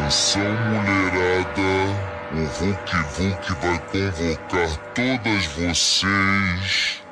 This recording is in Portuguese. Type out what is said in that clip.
Atenção, mulherada, o Vuk Vuk vai convocar todas vocês